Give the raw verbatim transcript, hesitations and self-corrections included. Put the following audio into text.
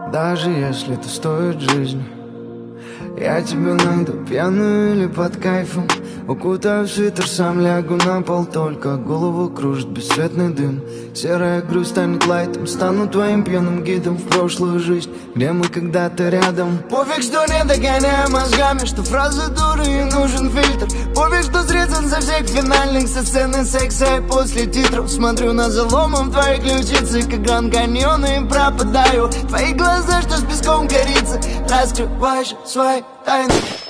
даже если это стоит жизни. Я тебя найду пьяную или под кайфом, укутаю в свитер, сам лягу на пол, только голову кружит бесцветный дым. Серая грусть станет лайтом, стану твоим пьяным гидом в прошлую жизнь, где мы когда-то рядом. Пофиг, что не догоняю мозгами, что фразы дуры и нужен фильтр. Пофиг, что срезан со всех финальных со сцены секса, и после титров смотрю на заломом твои ключицы, как Гранд Каньон, и пропадаю. Твои глаза, что с песком корицы, раскрываешь свои тайны.